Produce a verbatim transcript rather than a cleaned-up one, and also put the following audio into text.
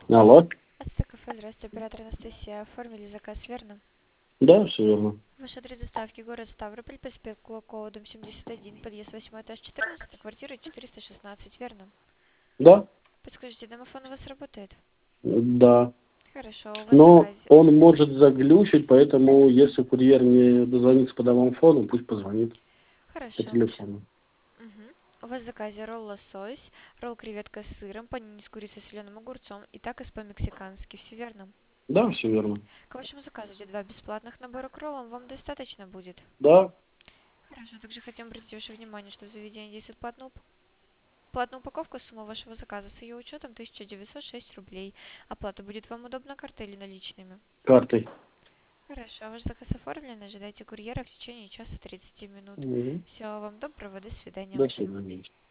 Алло. Астра кафе, здравствуйте, оператор Анастасия. Оформили заказ, верно? Да, все верно. Ваш адрес доставки город Ставрополь, проспект Кулакова, дом семьдесят один, подъезд восьмой, этаж четырнадцать, квартира четыреста шестнадцать, верно? Да? Подскажите, домофон у вас работает? Да. Хорошо, у вас в Но заказе. он может заглючить, поэтому если курьер не дозвонится по домофону, пусть позвонит по Хорошо. телефону. Угу. У вас в заказе ролл лосось, ролл креветка с сыром, панини с курицей и соленым огурцом и такос по-мексикански. Все верно? Да, все верно. К вашему заказу идет два бесплатных набора к роллам. Вам достаточно будет? Да. Хорошо, также хотим обратить ваше внимание, что в заведении действует платная уп- платная упаковка. Сумма вашего заказа с ее учетом тысяча девятьсот шесть рублей. Оплата будет вам удобно картой или наличными? Картой. Хорошо, ваш заказ оформлен. Ожидайте курьера в течение часа тридцати минут. Мгм. Всего вам доброго, до свидания. До свидания.